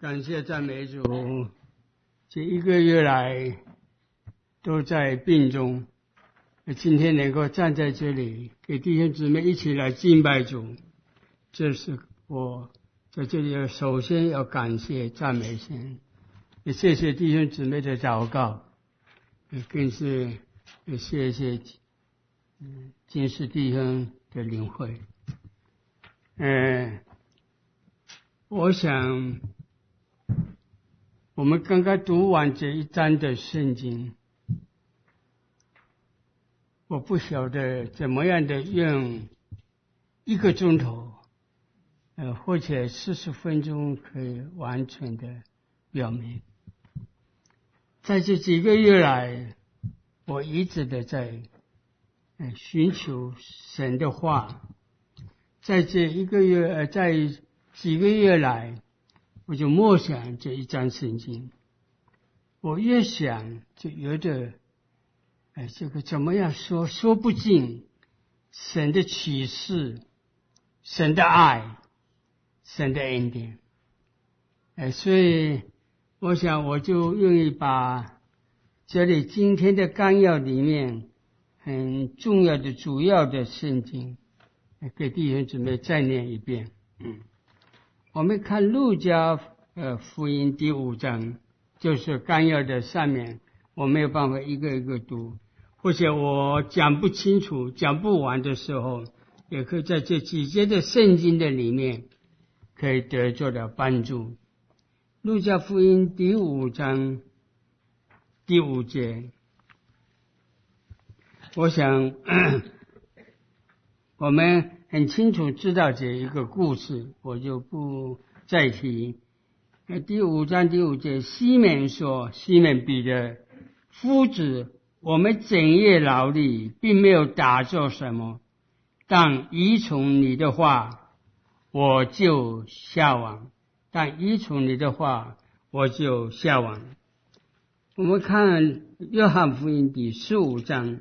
感谢赞美主，这一个月来都在病中，今天能够站在这里，给弟兄姊妹一起来敬拜主，这是我在这里首先要感谢赞美神，也谢谢弟兄姊妹的祷告，更是谢谢金氏弟兄的领会。我想我们刚刚读完这一章的圣经，我不晓得怎么样的用1个钟头或者40分钟可以完全的表明。在这几个月来，我一直的在寻求神的话，在这一个月在几个月来，我就默想这一章圣经，我越想就觉得这个怎么样说不尽神的启示，神的爱，神的恩典。所以我想我就愿意把这里今天的纲要里面很重要的主要的圣经给弟兄姊妹再念一遍。我们看路加福音第5章，就是纲要的上面，我没有办法一个一个读，或者我讲不清楚讲不完的时候，也可以在这几节的圣经的里面可以得到的帮助。路加福音第5章第5节，我想我们很清楚知道这一个故事，我就不再提。第5章第5节，西门说，西门彼得，夫子，我们整夜劳力，并没有打做什么，但依从你的话，我就下网。但依从你的话，我就下网。我们看约翰福音第15章，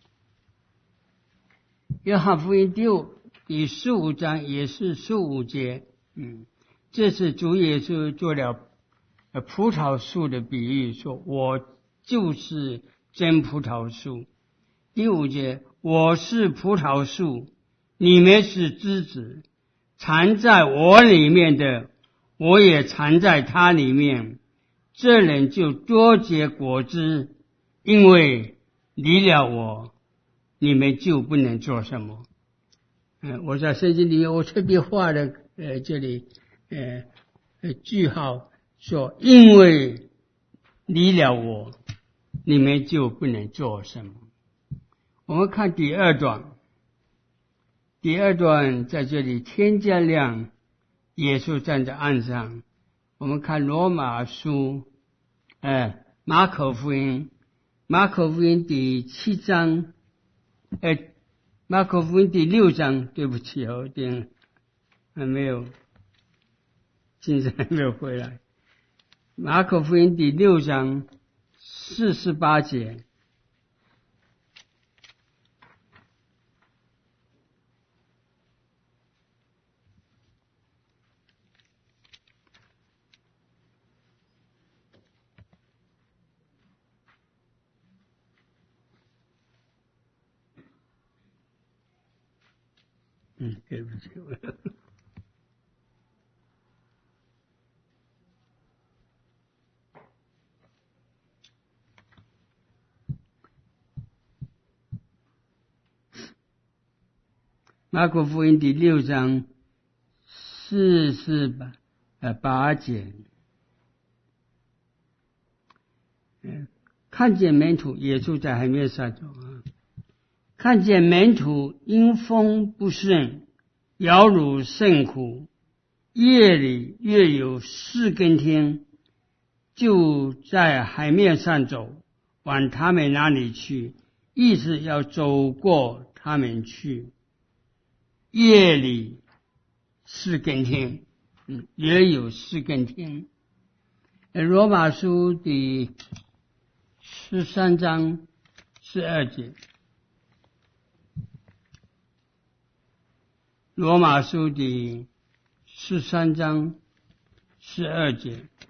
约翰福音第15章也是15节，这是主耶稣做了葡萄树的比喻，说我就是真葡萄树。第5节，我是葡萄树，你们是枝子，藏在我里面的，我也藏在他里面，这人就多结果子，因为离了我，你们就不能做什么。我在圣经里面我特别画了这里句号，说因为离了我，你们就不能做什么。我们看第二段在这里，天将亮，耶稣站在岸上。我们看罗马书马可福音第7章马可福音第6章，对不起，有点还没有精神还没有回来。马可福音第6章48节，对不起。马可福音第6章48节，看见门徒，耶稣在海面上走看见门徒因风不顺，摇橹甚苦，夜里约有4更天，就在海面上走，往他们那里去，意思要走过他们去。夜里4更天，约有4更天。罗马书第13章12节，罗马书第13章12节，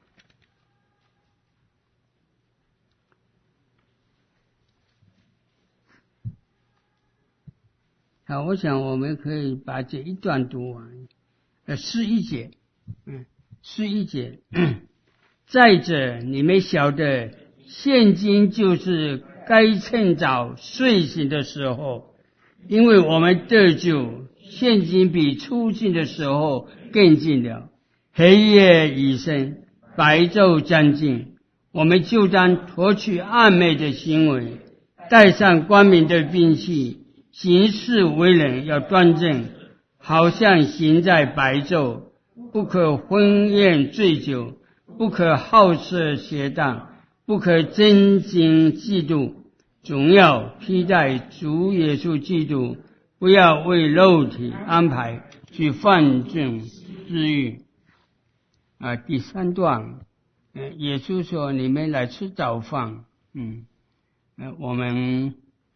好，我想我们可以把这一段读完。11节，11节。再者，你们晓得，现今就是该趁早睡醒的时候，因为我们得救，现今比初信的时候更近了。黑夜已深，白昼将近，我们就当脱去暗昧的行为，带上光明的兵器，行事为人要端正，好像行在白昼，不可婚宴醉酒，不可好色邪荡，不可争竞嫉妒，总要披戴主耶稣基督，不要为肉体安排去犯罪之欲。第3段，耶稣说：“你们来吃早饭。”我们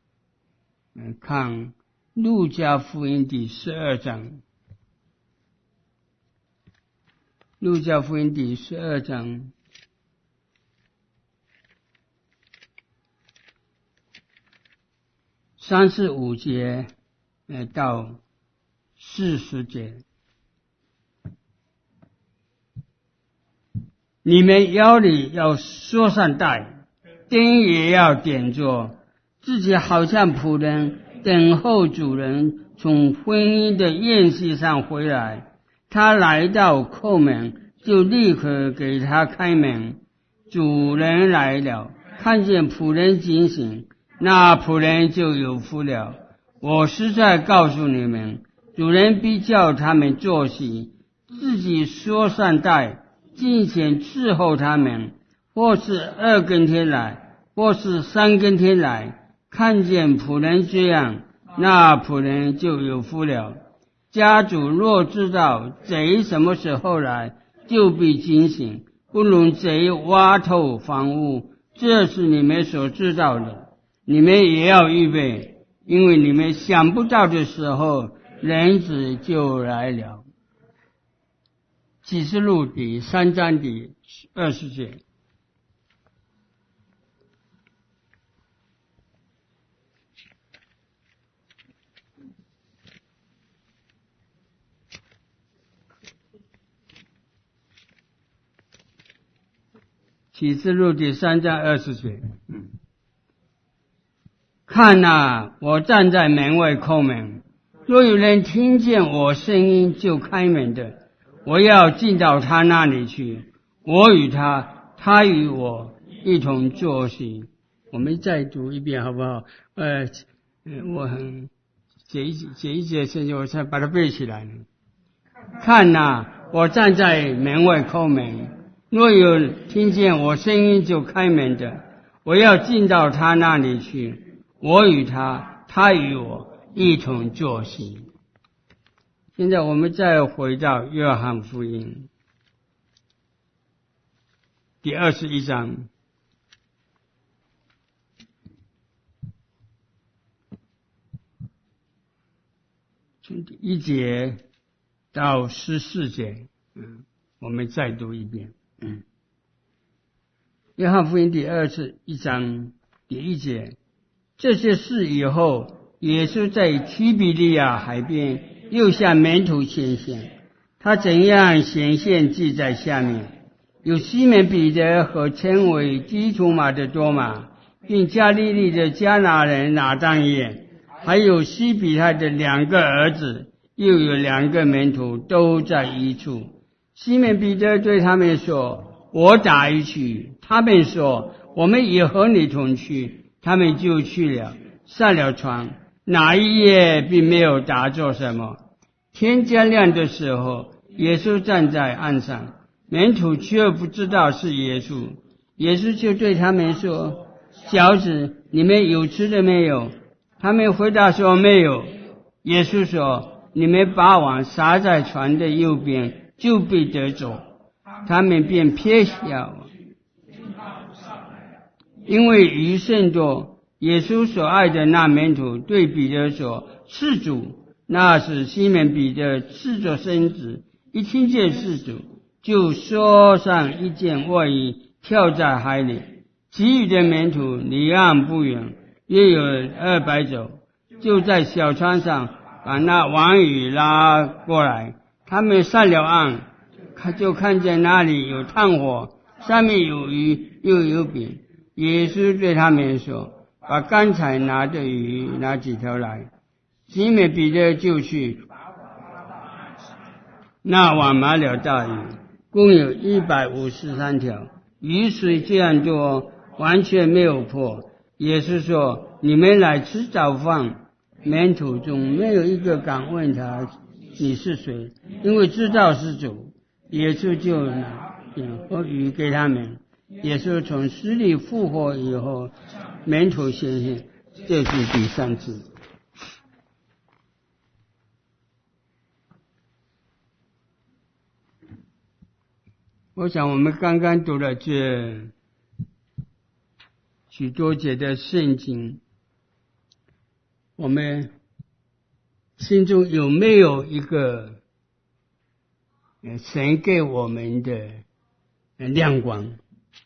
看路加福音第12章。路加福音第12章35节到40节。你们腰里要束上带，灯也要点着，自己好像仆人等候主人从婚姻的宴席上回来。他来到叩门，就立刻给他开门。主人来了，看见仆人警醒，那仆人就有福了。我实在告诉你们，主人必叫他们坐席，自己束上带，进前伺候他们，或是2更天来，或是3更天来。看见仆人这样，那仆人就有福了。家主若知道贼什么时候来，就必警醒，不容贼挖透房屋。这是你们所知道的，你们也要预备，因为你们想不到的时候，人子就来了。启示录第3章第20节。启示录第3章20节。看哪，我站在门外叩门，若有人听见我声音就开门的，我要进到他那里去，我与他，他与我一同坐席。我们再读一遍好不好？我很这一节圣经我才把它背起来。看哪，我站在门外叩门，若有听见我声音就开门的，我要进到他那里去，我与他，他与我一同坐席。现在我们再回到约翰福音第21章，从第1节到14节，我们再读一遍。约翰福音第21章第1节，这些事以后，耶稣在提比利亚海边又向门徒显现，他怎样显现记在下面。有西门彼得和称为基图马的多马，并加利利的迦拿人拿但业，还有西比泰的2个儿子，又有2个门徒都在一处。西门彼得对他们说：我打鱼去。他们说：我们也和你同去。他们就去了，上了船，那一夜并没有打着什么。天将亮的时候，耶稣站在岸上，门徒却不知道是耶稣。耶稣就对他们说：小子，你们有吃的没有？他们回答说：没有。耶稣说：你们把网撒在船的右边，就必得着。他们便撇下，因为鱼甚多。耶稣所爱的那门徒对彼得说：是主。那时西门彼得赤着身子，一听见是主，就缩上一件外衣，跳在海里。其余的门徒离岸不远，约有200肘，就在小船上把那网鱼拉过来。他们上了岸，就看见那里有炭火，上面有鱼又有饼。耶稣对他们说：把刚才拿的鱼拿几条来。西门彼得就去，那网满了大鱼，共有153条，鱼水这样多，完全没有破。耶稣说：你们来吃早饭。门徒中没有一个敢问他你是谁，因为知道是主。耶稣就拿饼和鱼给他们。耶稣从死里复活以后，门徒显现，这是第3次。我想我们刚刚读了这许多节的圣经，我们心中有没有一个神给我们的亮光？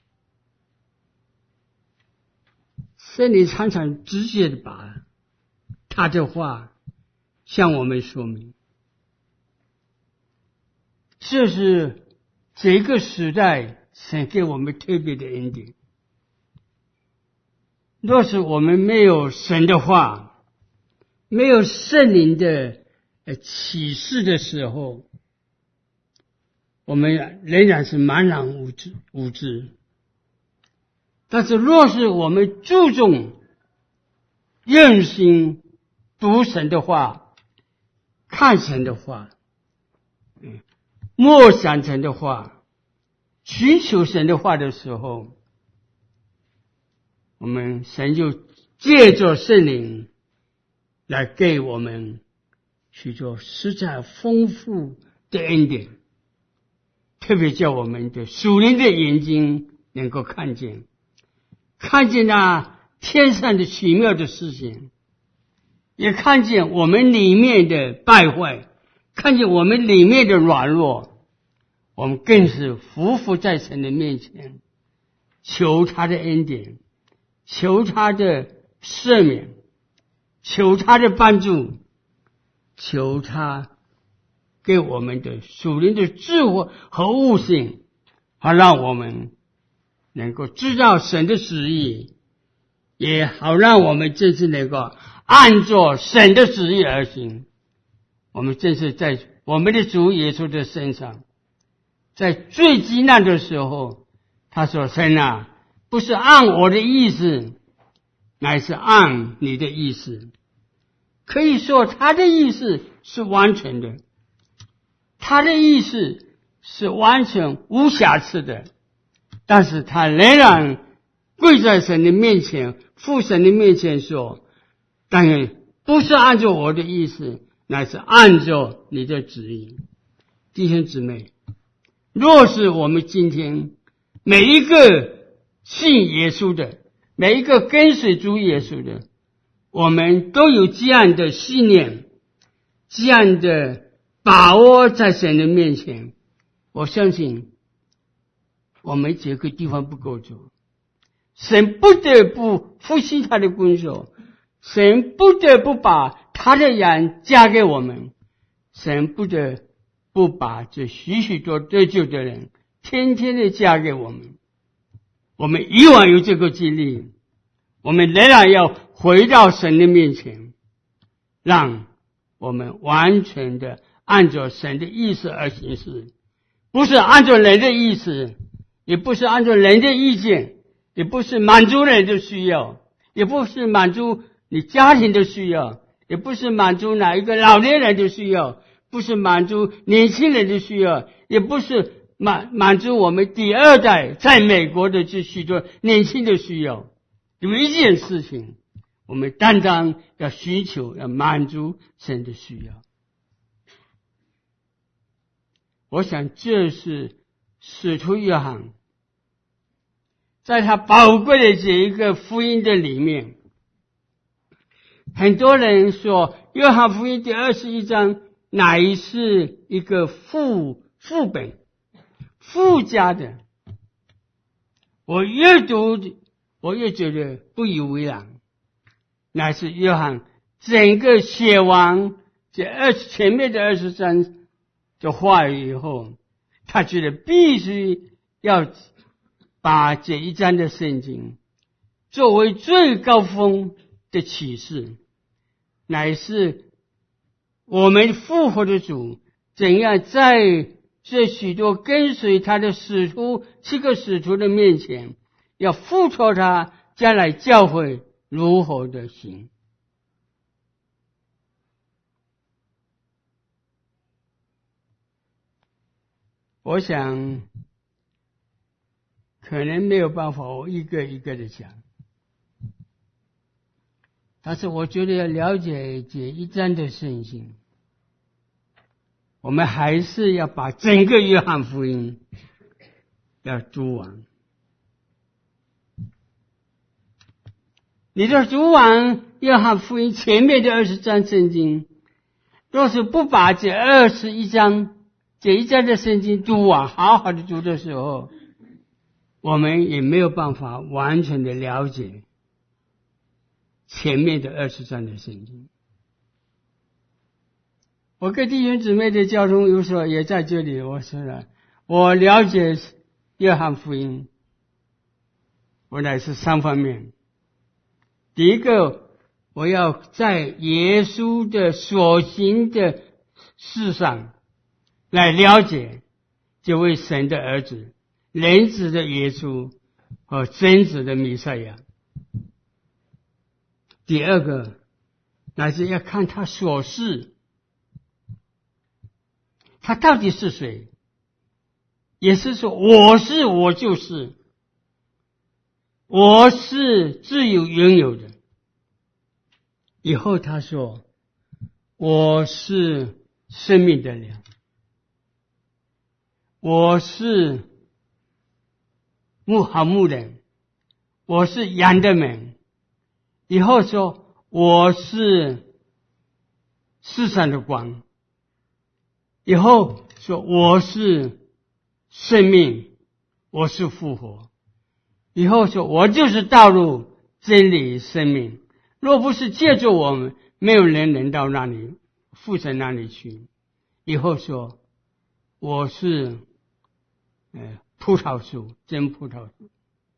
圣灵常常直接的把他的话向我们说明，这是这个时代神给我们特别的恩典。若是我们没有神的话，没有圣灵的启示的时候，我们仍然是茫然无知。但是若是我们注重用心读神的话，看神的话，默想神的话，寻求神的话的时候，我们神就借着圣灵来给我们许多实在丰富的恩典，特别叫我们的属灵的眼睛能够看见那天上的奇妙的事情，也看见我们里面的败坏，看见我们里面的软弱，我们更是匍匐在神的面前，求他的恩典，求他的赦免，求他的帮助，求他给我们的属灵的智慧和悟性，好让我们能够知道神的旨意，也好让我们真是能够按照神的旨意而行。我们正是在我们的主耶稣的身上，在最极难的时候，他说：神啊，不是按我的意思，乃是按你的意思。可以说他的意思是完全的，他的意思是完全无瑕疵的，但是他仍然跪在神的面前，父神的面前说：当然不是按照我的意思，乃是按照你的旨意。弟兄姊妹，若是我们今天每一个信耶稣的，每一个跟随主耶稣的，我们都有这样的信念，这样的把握在神的面前，我相信我们这个地方不够做，神不得不复兴他的工作，神不得不把他的羊加给我们，神不得不把这许许多得救的人天天的加给我们。我们以往有这个经历，我们仍然要回到神的面前，让我们完全的按照神的意思而行事，不是按照人的意思，也不是按照人的意见，也不是满足人的需要，也不是满足你家庭的需要，也不是满足哪一个老年人的需要，不是满足年轻人的需要，也不是满足我们第二代在美国的这许多年轻的需要。有一件事情，我们单单要寻求，要满足神的需要。我想这是使徒约翰在他宝贵的这一个福音的里面，很多人说约翰福音第21章乃是一个副本附加的，我越读我越觉得不以为然，乃是约翰整个写完前面的23的话语以后，他觉得必须要把这一章的圣经作为最高峰的启示，乃是我们复活的主怎样在这许多跟随他的7个使徒的面前，要付出他将来教会如何的行。我想可能没有办法我一个一个的讲，但是我觉得要了解这一章的圣经，我们还是要把整个约翰福音要读完。你就读完约翰福音前面的20章圣经，若是不把这21章这一章的圣经读完，好好的读的时候，我们也没有办法完全的了解前面的20章的圣经。我跟弟兄姊妹的交通有时候也在这里，我说了，我了解约翰福音，我乃是3方面。第一个，我要在耶稣的所行的事上来了解这位神的儿子，人子的耶稣和真子的弥赛亚。第二个，乃是要看他所事，他到底是谁，也是说我是我就是，我是自有拥有的。以后他说我是生命的粮，我是好牧人，我是羊的门。以后说我是世上的光，以后说我是生命，我是复活。以后说我就是道路真理生命，若不是借助我们，没有人能到那里父神那里去。以后说我是葡萄树，真葡萄树。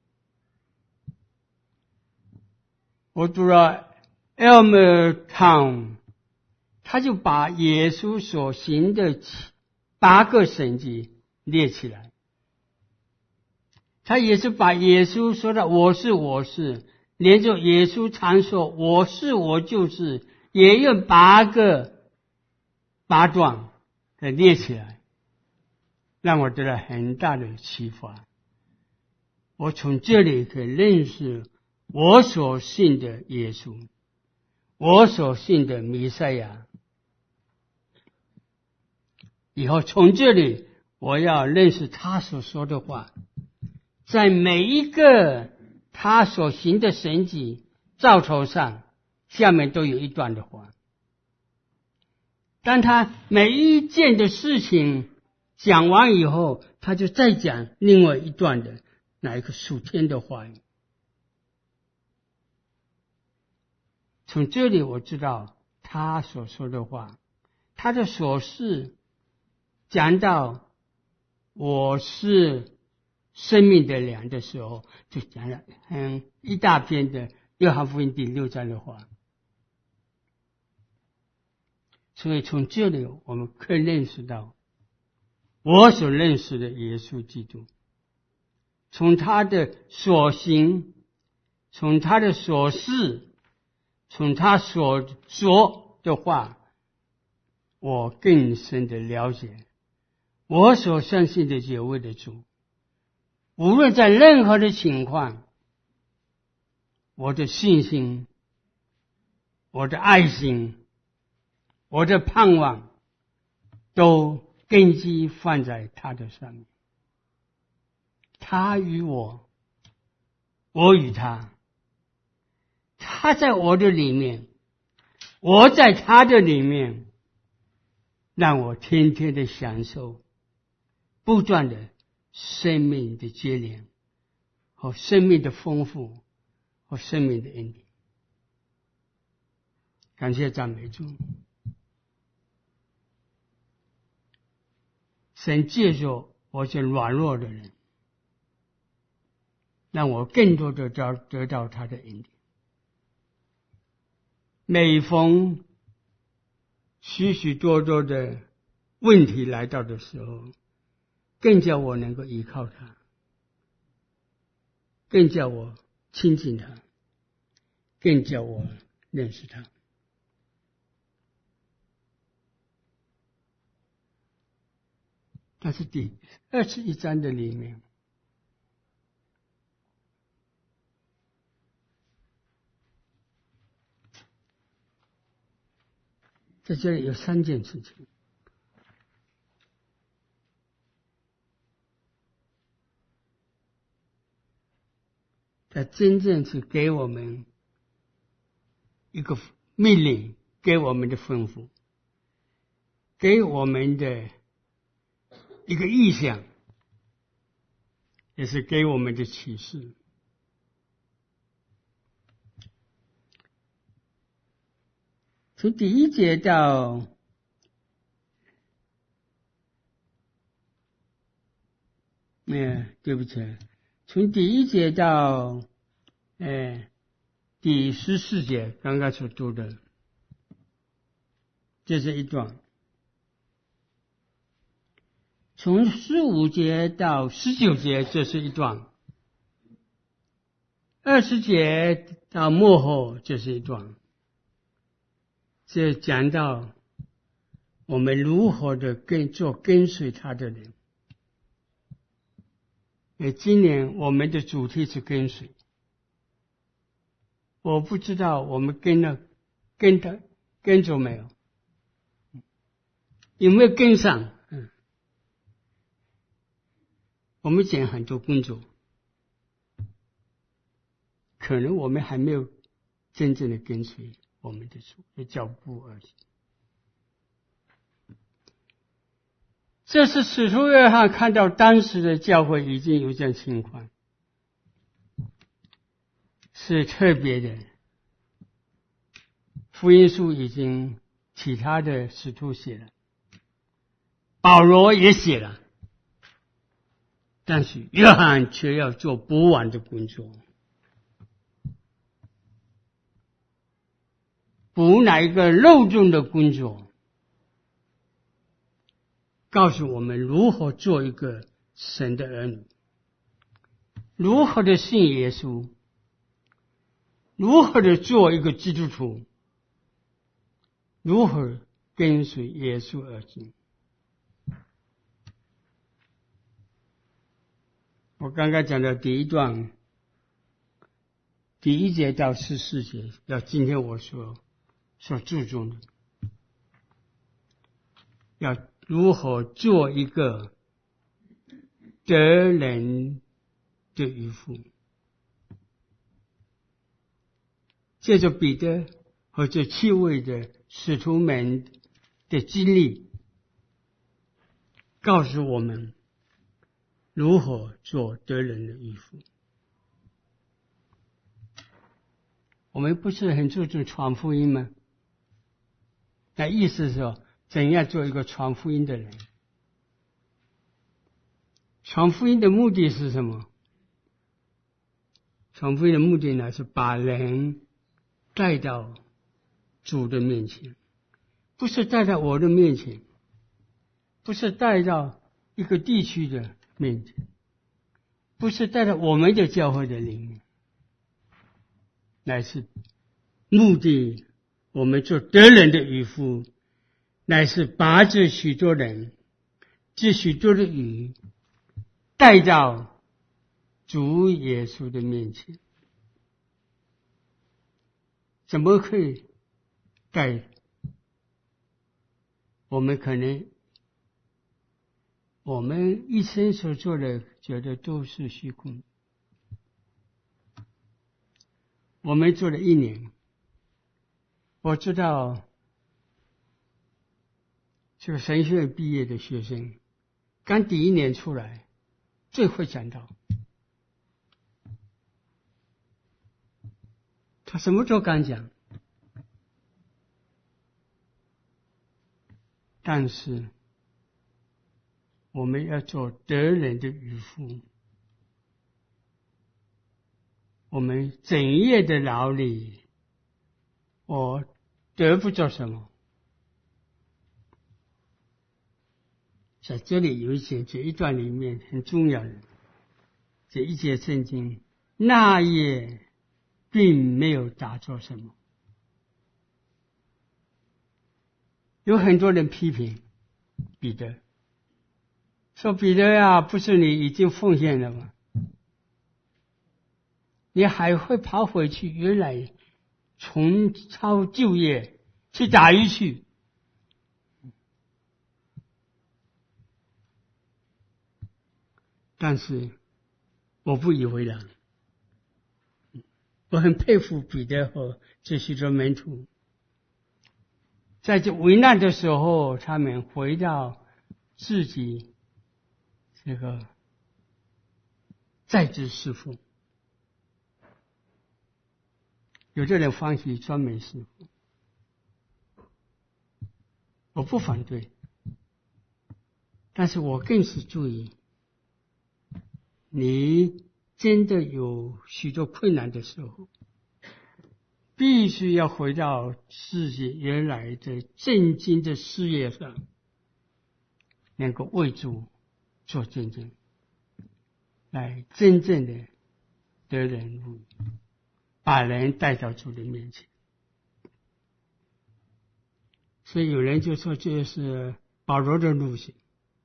我读了 Elmer Town， 他就把耶稣所行的8个神迹列起来。他也是把耶稣说的我是我是，连着耶稣常说我是我就是，也用8段给列起来，让我得到很大的启发。我从这里可以认识我所信的耶稣，我所信的弥赛亚。以后从这里我要认识他所说的话，在每一个他所行的神迹兆头上，下面都有一段的话。当他每一件的事情讲完以后，他就再讲另外一段的哪一个属天的话语。从这里我知道他所说的话，他的所事讲到我是生命的粮的时候，就讲了一大篇的约翰福音第6章的话。所以从这里我们可以认识到我所认识的耶稣基督，从他的所行，从他的所事，从他所说的话，我更深的了解我所相信的这位的主。无论在任何的情况，我的信心，我的爱心，我的盼望都根基放在他的上面。他与我，我与他，他在我的里面，我在他的里面，让我天天的享受不断的生命的接连和生命的丰富和生命的恩典。感谢赞美主。 神借助我这软弱的人，让我更多的得到他的恩典。每逢许许多多的问题来到的时候，更叫我能够依靠他，更叫我亲近他，更叫我认识他。但是第21章的里面，在这里有3件事情。它真正是给我们一个命令，给我们的吩咐，给我们的一个意向，也是给我们的启示。从第1节到对不起，从第1节到第14节，刚刚所读的，这是一段。从15节到19节，这是一段。20节到末后，这是一段。这讲到我们如何的跟随他的人。今年我们的主题是跟随。我不知道我们跟着没有，有没有跟上？我们讲很多工作，可能我们还没有真正的跟随我们的主的脚步而已。这是使徒约翰看到当时的教会已经有这样情况，是特别的。福音书已经其他的使徒写了，保罗也写了，但是约翰却要做不完的工作，补哪一个漏洞的工作，告诉我们如何做一个神的儿女，如何的信耶稣，如何的做一个基督徒，如何跟随耶稣而行。我刚刚讲的第一段，第1节到14节，要今天我所注重的，要如何做一个得人的渔夫。借着彼得和这7位的使徒们的经历，告诉我们如何做得人的渔夫。我们不是很注重传福音吗？那意思是说，怎样做一个传福音的人？传福音的目的是什么？传福音的目的呢，是把人带到主的面前，不是带到我的面前，不是带到一个地区的面前，不是带到我们的教会的里面，乃是目的，我们做得人的渔夫，乃是把这许多人，这许多的鱼带到主耶稣的面前。怎么可以带？我们可能我们一生所做的觉得都是虚空。我们做了1年，我知道这个神学院毕业的学生刚第1年出来最会讲道，他什么都敢讲，但是我们要做得人的渔夫。我们整夜的劳力，我得不着什么。在这里有一节，这一段里面很重要的这一节圣经，那夜并没有打着什么。有很多人批评彼得，说彼得呀，不是你已经奉献了吗？你还会跑回去原来重操旧业去打鱼去？但是我不以为然，我很佩服彼得和这许多门徒，在这危难的时候，他们回到自己这个在职侍奉。有的人放弃专门侍奉，我不反对，但是我更是注意，你真的有许多困难的时候，必须要回到自己原来的正经的事业上，能够为主做见证，来真正的得人如义，把人带到主的面前。所以有人就说这是保罗的路线。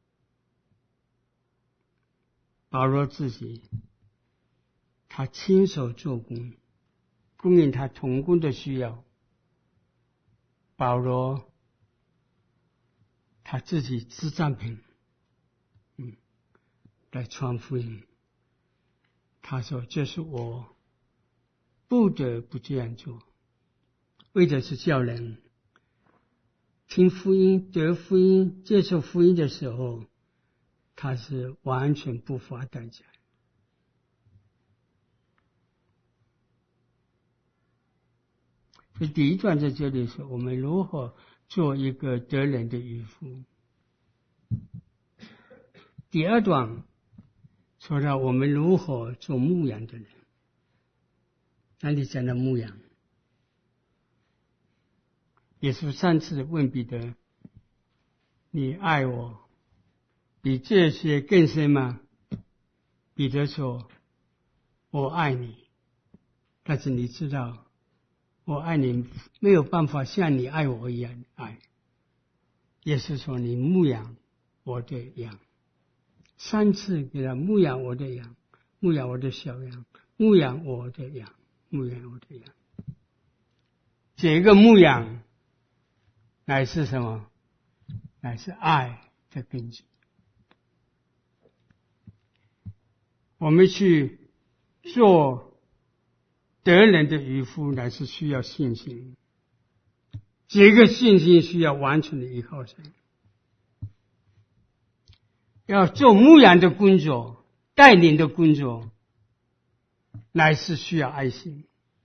保罗自己他亲手做工，供应他同工的需要。保罗他自己支帐篷来传福音。他说这是我不得不这样做，为的是叫人听福音、得福音、接受福音的时候，他是完全不付代价。所以第一段在这里说我们如何做一个得人的渔夫。第二段说到我们如何做牧羊的人。那里讲到牧羊，耶稣3次问彼得，你爱我比这些更深吗？彼得说，我爱你，但是你知道我爱你没有办法像你爱我一样爱。耶稣说，你牧养我的羊。3次给他牧养我的羊，牧养我的小羊，牧养我的羊，牧养我的羊。这个牧养乃是什么？乃是爱的根基。我们去做得人的渔夫，乃是需要信心。这个信心需要完全的依靠神。要做牧养的工作、带领的工作，乃是需要爱心。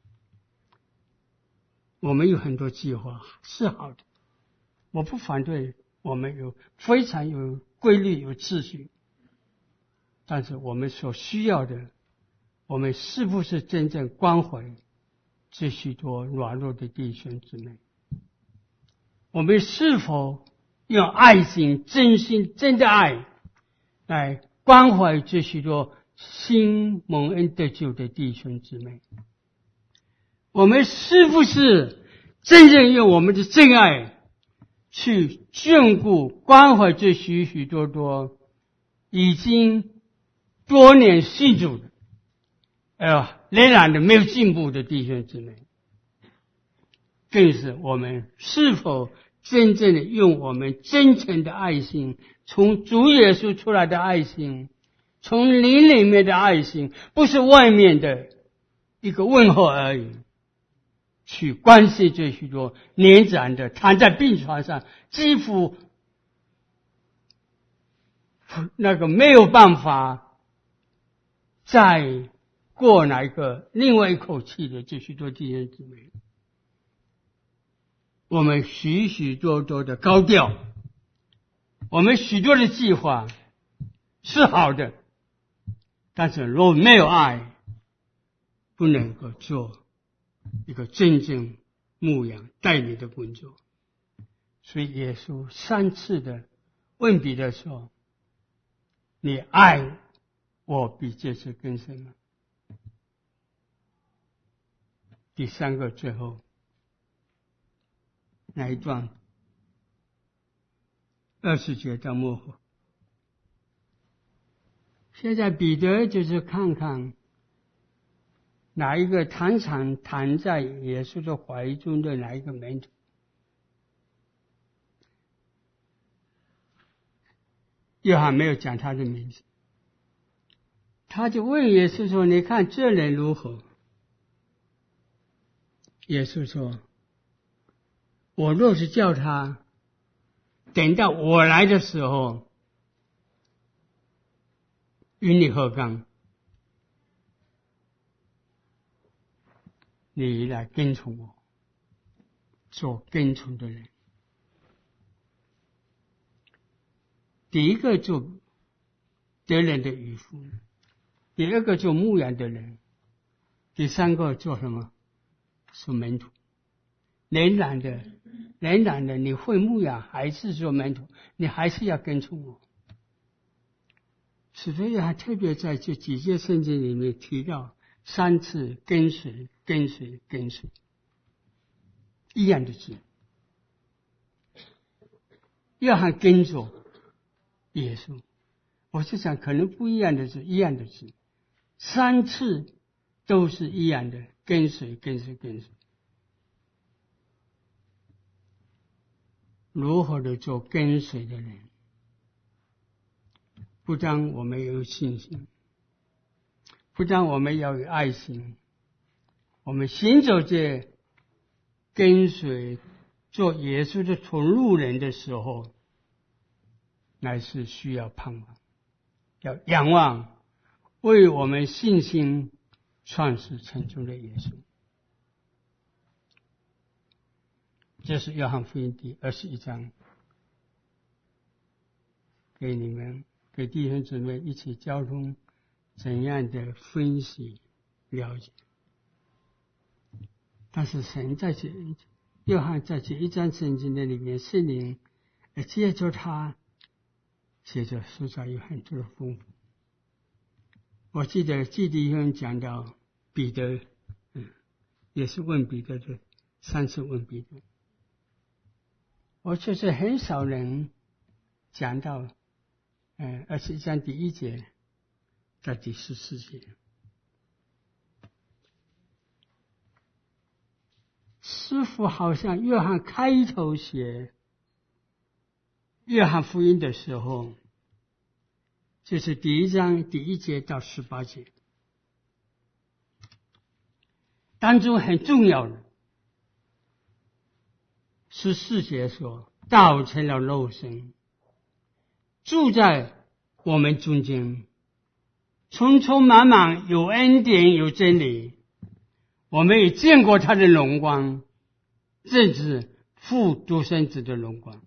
我们有很多计划是好的，我不反对，我们有非常有规律、有秩序。但是我们所需要的，我们是不是真正关怀这许多软弱的弟兄姊妹？我们是否用爱心、真心、真的爱来关怀这许多新蒙恩得救的弟兄姊妹？我们是不是真正用我们的真爱去眷顾、关怀这许许多多已经多年信主的，仍然的没有进步的弟兄姊妹？更是我们是否真正的用我们真诚的爱心，从主耶稣出来的爱心，从灵里面的爱心，不是外面的一个问候而已，去关心这许多年长的躺在病床上，几乎那个没有办法再过另外一口气的这许多弟兄姊妹。我们许许多多的高调，我们许多的计划， 是好的，但是若没有爱，不能够做一个真正牧养带领的工作。所以耶稣3次的问彼得说：你爱我比这些更深吗？第3个最后那一段20节到末后，现在彼得就是看看哪一个常常躺在耶稣的怀中的哪一个门徒。约翰没有讲他的名字，他就问耶稣说：你看这人如何？耶稣说：我若是叫他，等到我来的时候与你何干？你来跟从我，做跟从的人。第一个做得人的渔夫，第二个做牧羊的人，第3个做什么？做门徒。仍然的，你会牧羊还是做门徒，你还是要跟从我。使徒约翰特别在这几节圣经里面提到3次跟随，一样的字。约翰跟着耶稣，我是想可能不一样的字，一样的字，3次都是一样的，跟随。如何的做跟随的人？不但我们有信心，不但我们要有爱心，我们行走这跟随做耶稣的同路人的时候，乃是需要盼望，要仰望为我们信心创始成终的耶稣。这是约翰福音第21章，给你们给弟兄姊妹一起交通怎样的分析了解。但是神在约翰在这一章圣经的里面，圣灵借着他写着塑造有很多的丰富。我记得弟兄讲到彼得，也是问彼得的3次问彼得。我就是很少人讲到21章第1节到第14节，似乎好像约翰开头写约翰福音的时候，就是第1章第1节到18节当中很重要的14节说，道成了肉身，住在我们中间，充充满满有恩典有真理，我们也见过他的荣光，正是父独生子的荣光。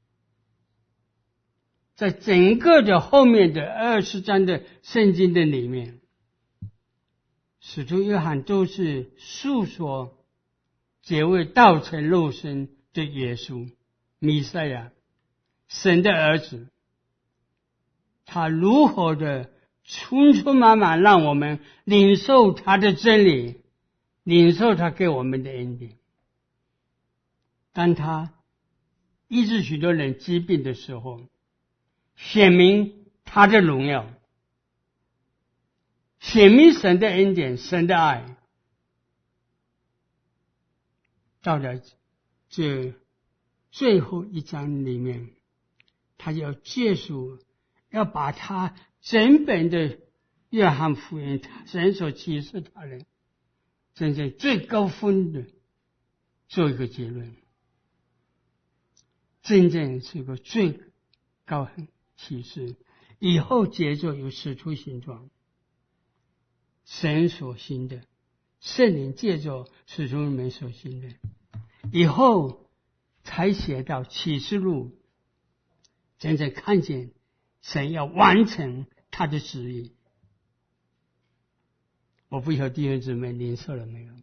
在整个的后面的20章的圣经的里面，使徒约翰都是述说这位道成肉身的耶稣弥赛亚，神的儿子，他如何的充充满满让我们领受他的真理，领受他给我们的恩典。当他医治许多人疾病的时候，显明他的荣耀，显明神的恩典，神的爱。到了这最后一章里面，他要结束，要把他整本的约翰福音神所启示他人真正最高峰的做一个结论，真正是个最高启示。以后接着有使徒行传，神所行的，圣灵借着使徒们所行的，以后才写到启示录，真正看见神要完成他的旨意。我不晓得弟兄姊妹领受了没有？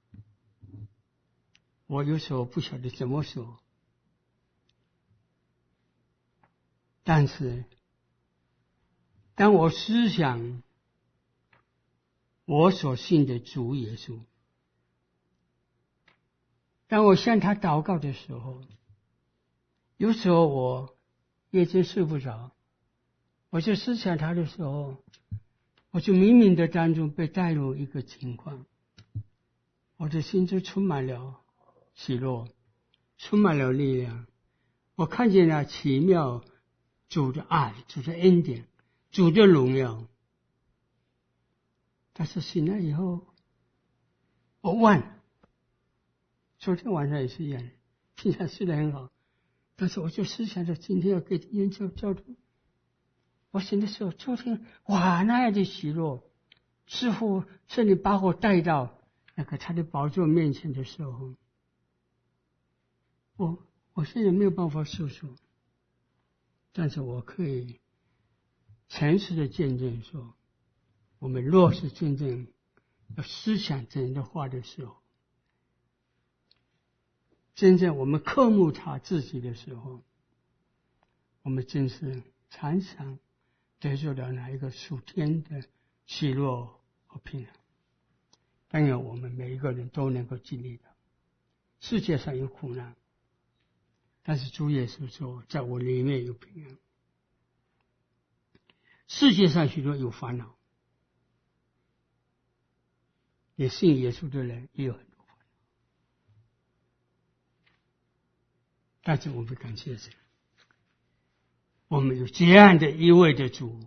我有时候不晓得怎么说，但是当我思想我所信的主耶稣，当我向他祷告的时候，有时候我夜间睡不着，我就思想他的时候，我就冥冥的当中被带入一个情况，我的心就充满了喜乐，充满了力量。我看见了奇妙主的爱，主的恩典，主的荣耀。但是醒来以后，我忘了。昨天晚上也是一样，平常睡得很好，但是我就思想着今天要给研究交通。我醒的时候，昨天哇那样的喜乐，似乎圣灵把我带到那个他的宝座面前的时候，我现在没有办法诉说，但是我可以诚实的见证说，我们若是真正要思想神的话的时候，真正我们渴慕他自己的时候，我们真是常常得着了那一个属天的喜乐和平安。当然我们每一个人都能够经历的。世界上有苦难，但是主耶稣说在我里面有平安。世界上许多有烦恼，也信耶稣的人也有很多烦恼，但是我们感谢神，我们有这样的一位的主，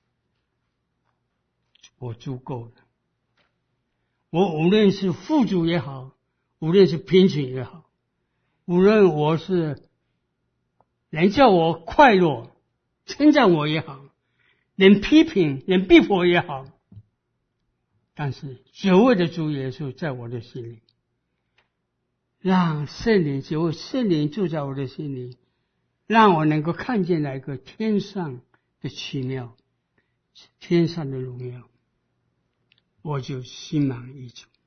我足够了。我无论是富足也好，无论是贫穷也好，无论我是人叫我快乐称赞我也好，人批评人逼迫也好，但是所谓的主耶稣在我的心里，让圣灵只有圣灵住在我的心里，让我能够看见那个天上的奇妙，天上的荣耀，我就心满意足。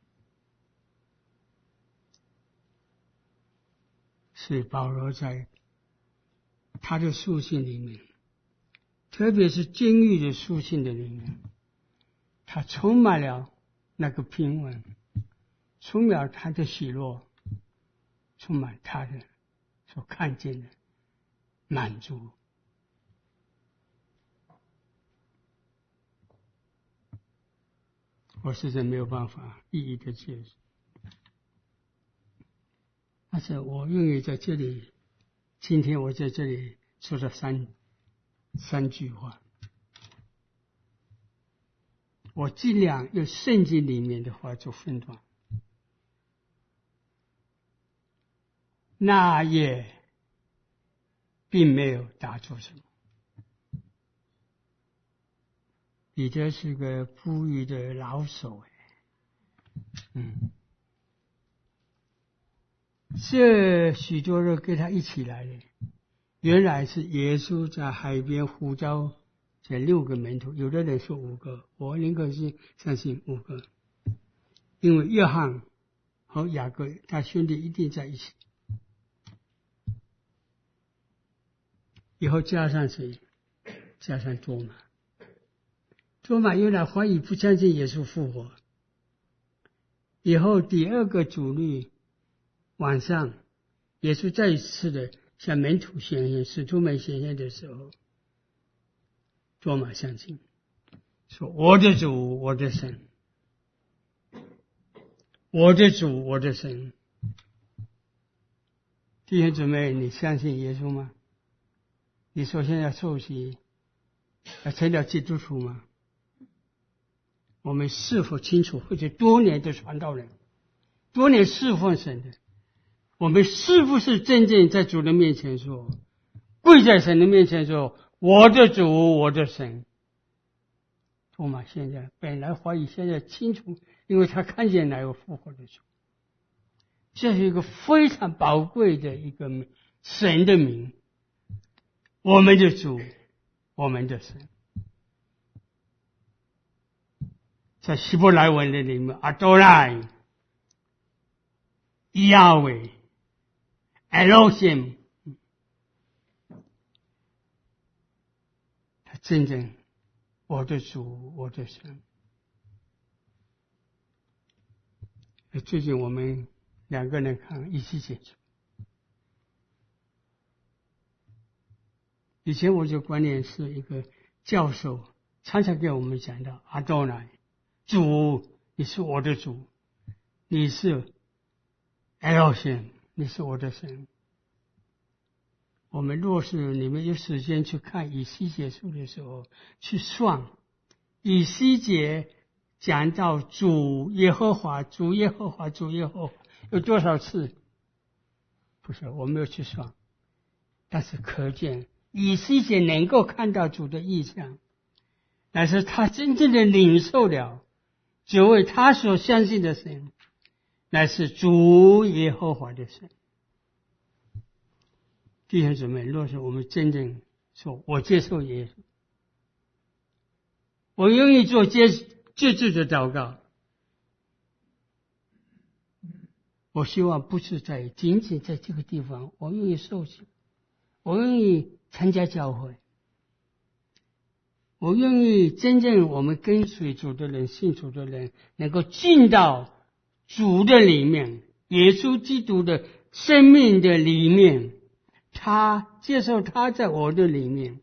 是保罗在他的书信里面，特别是监狱的书信的里面，他充满了那个平稳，充满了他的喜乐，充满他的所看见的满足。我实在没有办法一一的解释，但是我愿意在这里，今天我在这里说了三句话，我尽量用圣经里面的话做分段。那也并没有打错什么。彼得是个捕鱼的老手，这许多人跟他一起来的，原来是耶稣在海边呼召这6个门徒，有的人说5个，我宁可是相信5个，因为约翰和雅各他兄弟一定在一起。以后加上谁？加上多马。多马原来怀疑不相信耶稣复活。以后第2个主日晚上，耶稣再一次的向门徒显现，使徒们显现的时候，多马相信，说我的主，我的神，我的主，我的神。弟兄姊妹，你相信耶稣吗？你首先要受洗，要成了基督徒吗？我们是否清楚，或者多年的传道人，多年侍奉神的，我们是不是真正在主的面前说，跪在神的面前说，我的主，我的神？多马现在本来怀疑，现在清楚，因为他看见那个复活的主。这是一个非常宝贵的一个神的名，我们的主， 我们的神。在希伯来文的里面，阿多赖、亚伟、Elohim， 他真正我的主，我的神。最近我们两个人看一起解决。以前我就观念是一个教授常常给我们讲到阿多赖，主，你是我的主，你是 Elohim， 你是我的神。我们若是你们有时间去看以西结书的时候，去算以西结讲到主耶和华，主耶和华，主耶和华有多少次？不是，我没有去算，但是可见以西结能够看到主的意象，但是他真正的领受了这位他所相信的神，乃是主耶和华的神。弟兄姊妹，若是我们真正说我接受耶稣，我愿意做接受的祷告，我希望不是仅仅在这个地方，我愿意受洗，我愿意参加教会，我愿意真正我们跟随主的人、信主的人能够进到主的里面，耶稣基督的生命的里面，他接受他在我的里面。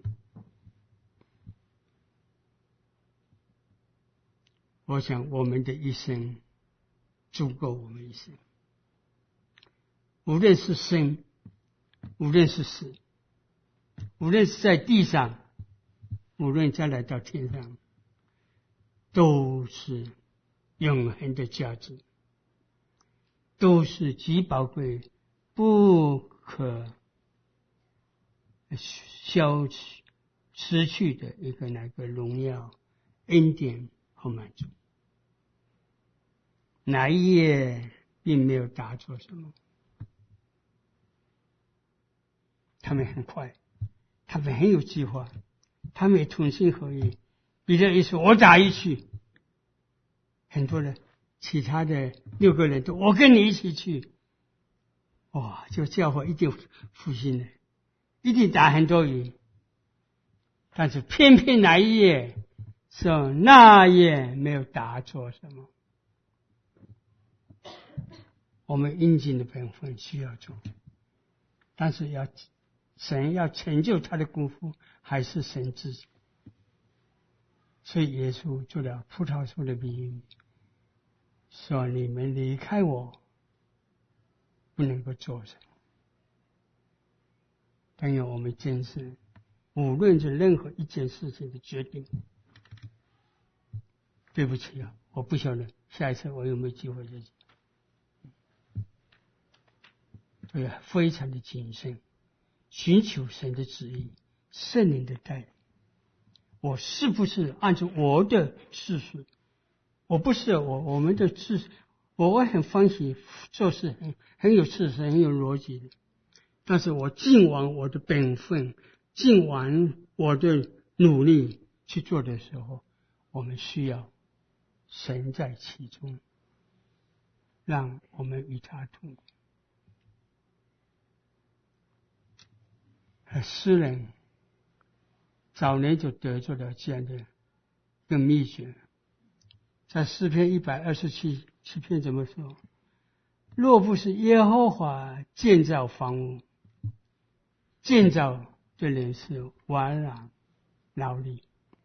我想我们的一生足够我们一生，无论是生，无论是死，无论是在地上，无论再来到天上，都是永恒的价值，都是极宝贵、不可失去的一个那个荣耀、恩典和满足。那一夜并没有打错什么，他们很快，他们很有计划，他们也同心合意。彼得一说我打一去，很多人其他的6个人都我跟你一起去，哇，就教会一定复兴了，一定打很多鱼。但是偏偏那一夜说那夜没有打错什么。我们应尽的本分需要做，但是神要成就他的功夫，还是神自己。所以耶稣做了葡萄树的比喻，说你们离开我不能够做什么。但愿我们坚持，无论是任何一件事情的决定。对不起啊，我不晓得下一次我有没有机会再讲。所以非常的谨慎，寻求神的旨意、圣灵的带领。我是不是按照我的次序？我不是我们的次序，我很欢喜做事很有次序、很有逻辑的。但是我尽完我的本分，尽完我的努力去做的时候，我们需要神在其中，让我们与他同工。诗人早年就得着了这样的一个秘诀，在诗篇127篇怎么说？若不是耶和华建造房屋，建造的人是枉然劳力；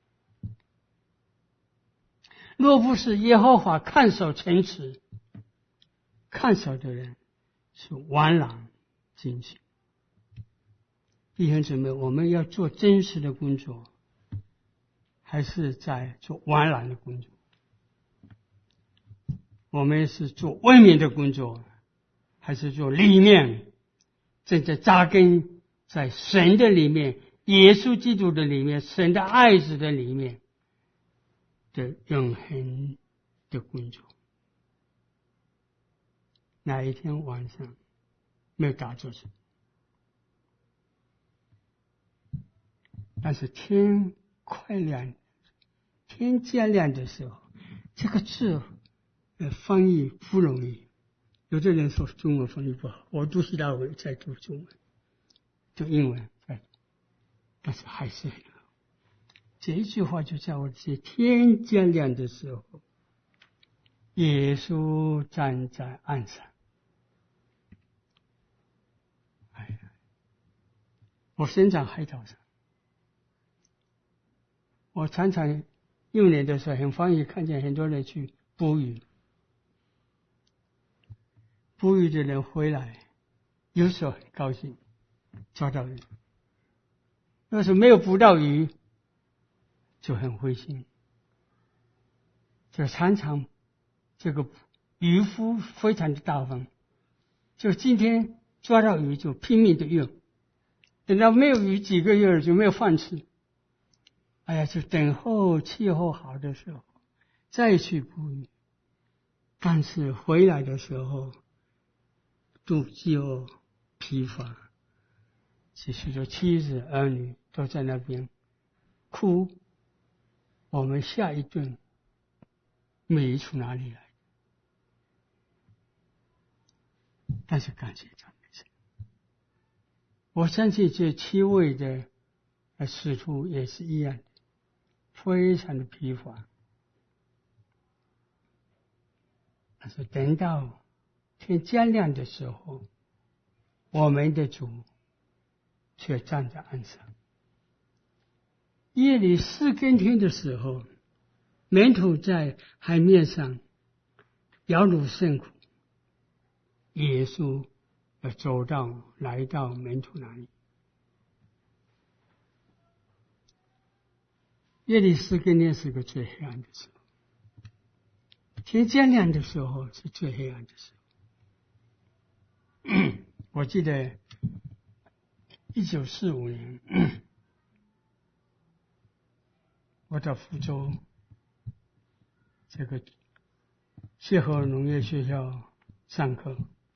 若不是耶和华看守城池，看守的人是枉然进行。弟兄姊妹，我们要做真实的工作，还是在做枉然的工作？我们是做外面的工作，还是做里面正在扎根在神的里面、耶稣基督的里面、神的爱子的里面的永恒的工作？那一天晚上没有打坐什么？ 但是天快亮，天渐亮的时候，这个字翻译不容易。有的人说中文翻译不好，我读希腊文在读中文，读英文在读，但是还是很好。这一句话就叫我是天渐亮的时候，耶稣站在岸上。哎呀，我生长海岛上，我常常幼年的时候很欢喜看见很多人去捕鱼，捕鱼的人回来，有时候很高兴抓到鱼，要是没有捕到鱼，就很灰心。就常常这个渔夫非常的大方，就今天抓到鱼就拼命的用，等到没有鱼几个月就没有饭吃，哎呀，就等候气候好的时候再去捕鱼，但是回来的时候肚饥疲乏，其实就妻子儿女都在那边哭，我们下一顿米从哪里来？但是感谢赞美神，我相信这7位的使徒也是一样的，非常的疲乏。但是等到天将亮的时候，我们的主却站在岸上。夜里4更天的时候，门徒在海面上摇橹甚苦，耶稣来到门徒那里。夜里4更天是个最黑暗的时候，天将亮的时候是最黑暗的时候。我记得1945年，我到福州这个协和农业学校上课，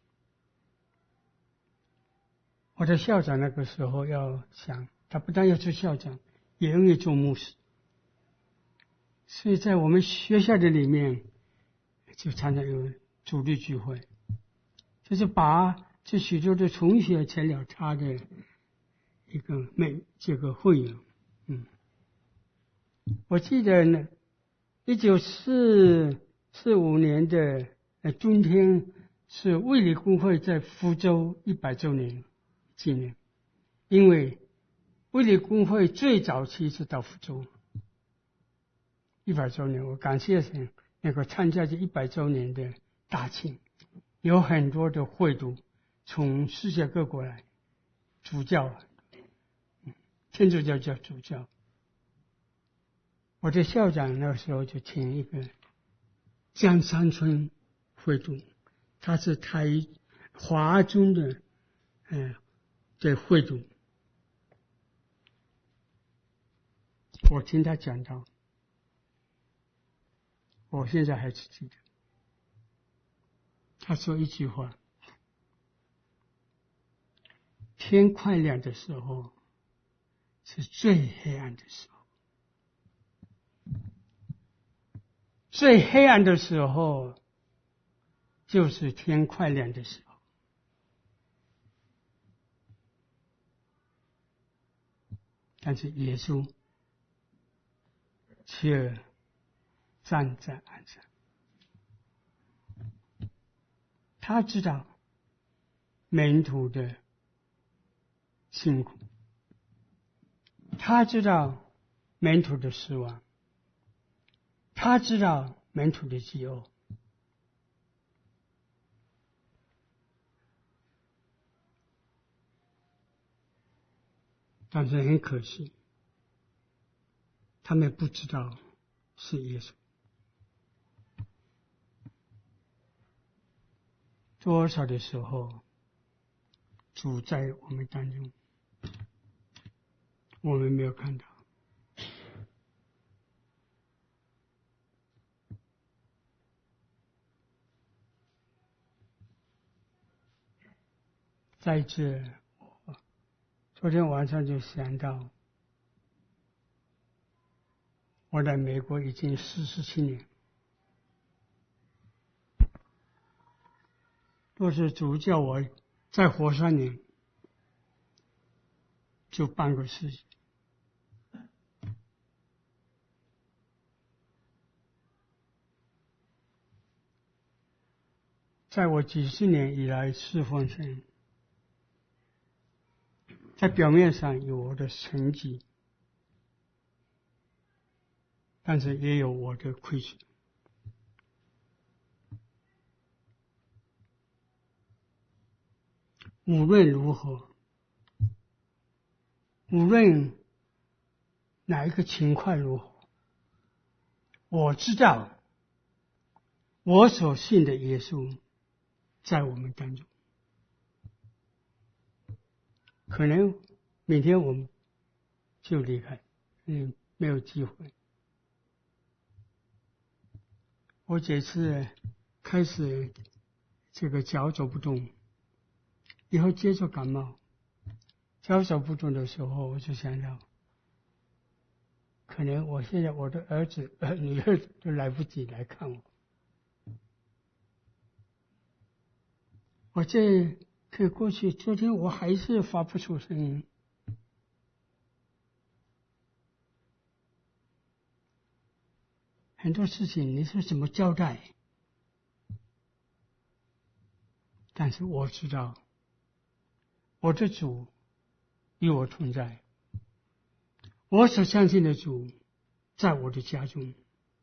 我的校长那个时候要想，他不但要做校长，也愿意做牧师，所以在我们学校的里面就常常有主日聚会，就是把这许多的同学成了他的一个这个会员。我记得呢，1945年的冬天是卫理公会在福州100周年纪念，因为卫理公会最早期是到福州100周年，我感谢神能够参加这100周年的大庆，有很多的会徒从世界各国来，主教，天主教叫主教。我的校长那时候就请一个江山村会徒，他是华中的会徒，我听他讲到，我现在还是记得，他说一句话：天快亮的时候是最黑暗的时候，最黑暗的时候就是天快亮的时候。但是耶稣却站在岸上，他知道门徒的辛苦，他知道门徒的失望，他知道门徒的饥饿，但是很可惜，他们不知道是耶稣。多少的时候，主在我们当中，我们没有看到。在这，昨天晚上就想到， 我在美国已经47年，若是主叫我再活3年，就半个世纪。在我几十年以来侍奉神，在表面上有我的成绩，但是也有我的亏损。无论如何，无论哪一个情况如何，我知道我所信的耶稣在我们当中。可能明天我们就离开，没有机会。我这次开始这个脚走不动，以后接着感冒，脚走不动的时候，我就想到，可能我现在我的儿子女儿都来不及来看我。我这可以过去，昨天我还是发不出声音。很多事情你说怎么交代？但是我知道，我的主与我同在，我所相信的主在我的家中，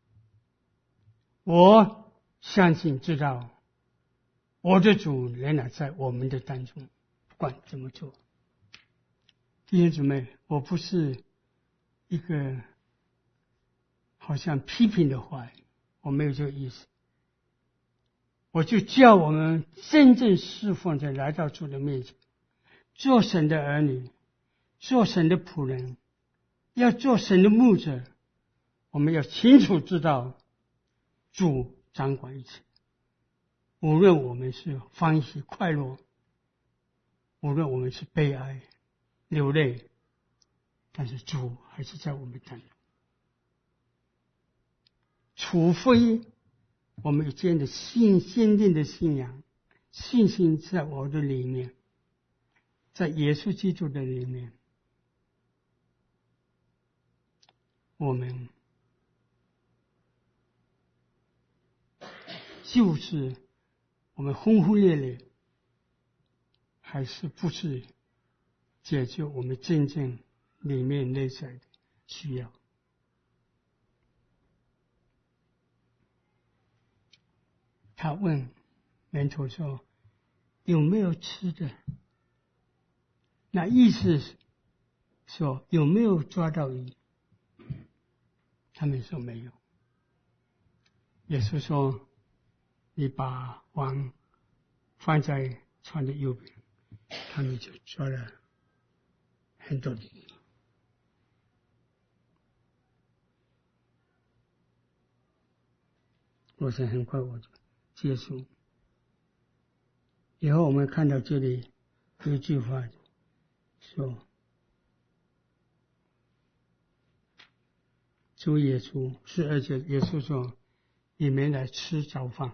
我相信知道我的主仍然在我们的当中，不管怎么做。弟兄姊妹，我不是一个好像批评的话，我没有这个意思。我就叫我们真正侍奉着来到主的面前，做神的儿女，做神的仆人，要做神的牧者。我们要清楚知道主掌管一切，无论我们是欢喜快乐，无论我们是悲哀流泪，但是主还是在我们当中。除非我们有这样的坚定的信仰，信心在我的里面，在耶稣基督的里面，我们就是我们轰轰烈烈，还是不是解决我们真正里面内在的需要。他问门徒说，有没有吃的？那意思是说有没有抓到鱼？他们说没有。耶稣说，你把网放在船的右边，他们就抓了很多的鱼。我想很快我就结束。以后我们看到这里有一句话说，主耶稣而且耶稣说，你们来吃早饭。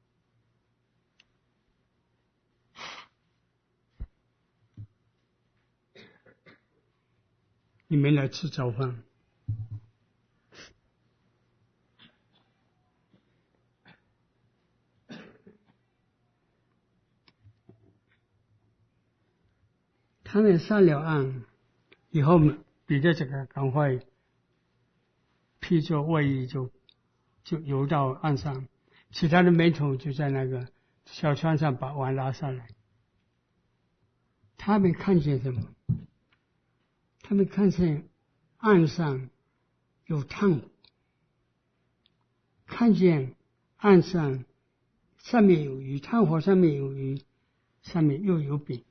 你们来吃早饭。他们上了岸以后，彼得这个赶快披着外衣就游到岸上，其他的门徒就在那个小船上把网拉上来。他们看见什么？他们看见岸上有炭火，看见岸上上面有鱼，炭火上面有鱼，上面又有饼。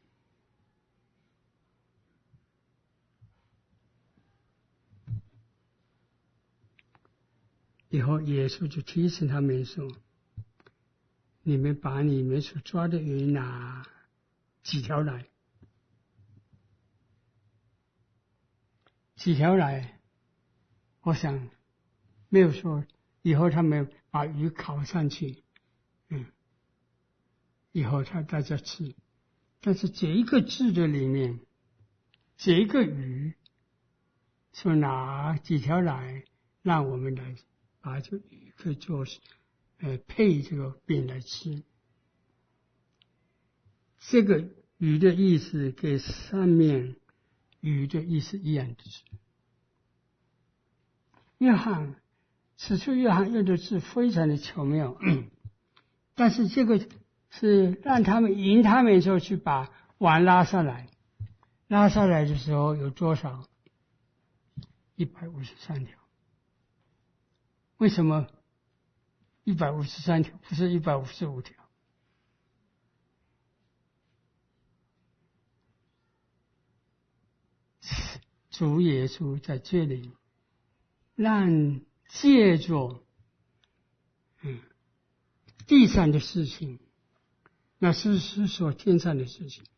以后耶稣就提醒他们说，你们把你们所抓的鱼拿几条来。几条来，我想没有说以后他们把鱼烤上去，以后大家吃。但是这一个字的里面，这一个鱼，说拿几条来，让我们来把这个鱼可以做配这个饼来吃。这个鱼的意思跟上面鱼的意思一样的字。此处约翰用的字非常的巧妙，但是这个是让他们引他们说去把碗拉上来。拉上来的时候有多少？153条。为什么153条不是155条？主耶稣在这里让借着地上的事情，那是说天上的事情。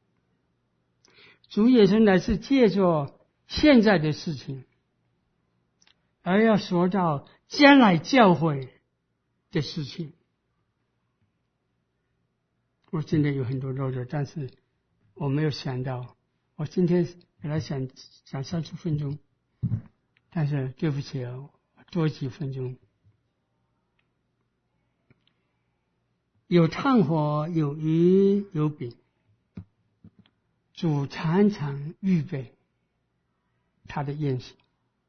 主耶稣乃是借着现在的事情，而要说到将来教会的事情。我今天有很多漏的，但是我没有想到，我今天本来想30分钟，但是对不起啊，多几分钟。有炭火，有鱼，有饼，主常常预备他的宴席。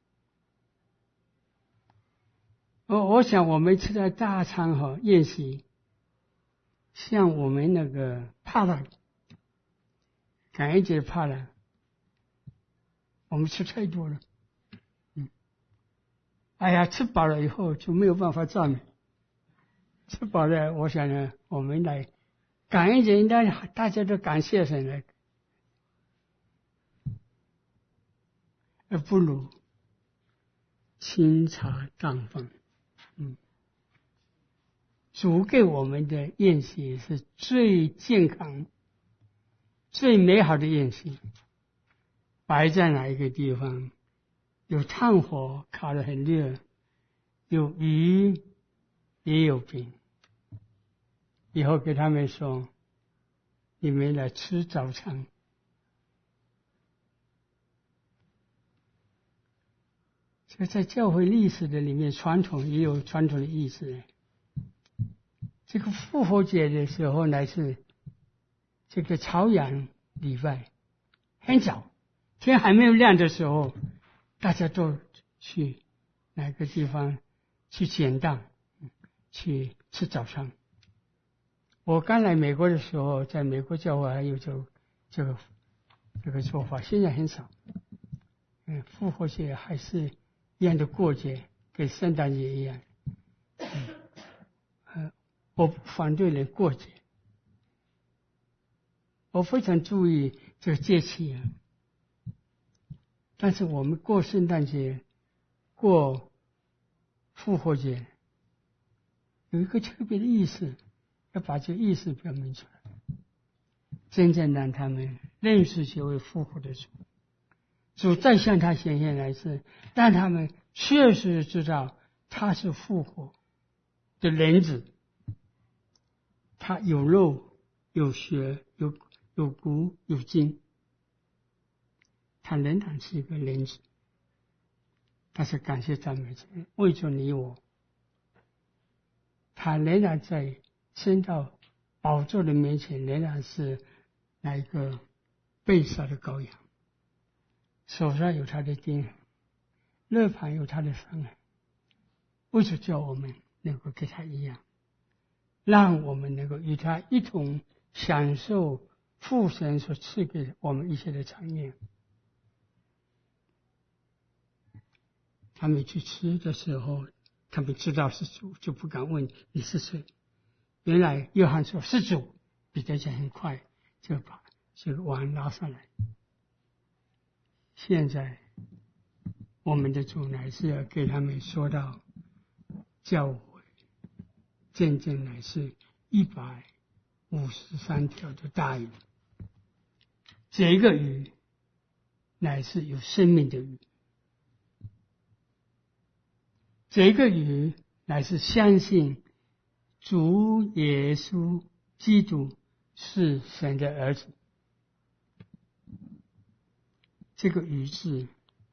我想我们吃的大餐和宴席，像我们那个帕拉，感恩节帕拉，我们吃太多了。哎呀，吃饱了以后就没有办法赞美。吃饱了，我想呢，我们来感恩节应该大家都感谢神来，而不如清茶淡饭。主给我们的宴席是最健康、最美好的宴席。摆在哪一个地方？有炭火烤得很热，有鱼也有饼。以后给他们说，你们来吃早餐。这在教会历史的里面，传统也有传统的意思。这个复活节的时候，乃是这个朝阳礼拜，很早，天还没有亮的时候，大家都去哪个地方去捡蛋，去吃早餐。我刚来美国的时候，在美国教会还有这个做法，现在很少。复活节还是一样的过节，跟圣诞节一样。我不反对人过节，我非常注意这个节气。但是我们过圣诞节、过复活节，有一个特别的意思，要把这个意思表明出来，真正让他们认识这位复活的主。主再向他显现来是让他们确实知道他是复活的人子，他有肉有血有骨有筋，他仍然是一个人子。但是感谢赞美主，为着你我，他仍然在升到宝座的面前，仍然是那一个被杀的羔羊，手上有他的钉痕，肋旁有他的伤痕，为着叫我们能够跟他一样，让我们能够与他一同享受父神所赐给我们一切的产业。他们去吃的时候，他们知道是主，就不敢问你是谁。原来约翰说是主，彼得就很快就把这个碗拿上来。现在我们的主乃是要给他们说到教诲，真正乃是153条的大鱼，这个鱼乃是有生命的鱼。 这个鱼乃是相信主耶稣基督是神的儿子。这个鱼字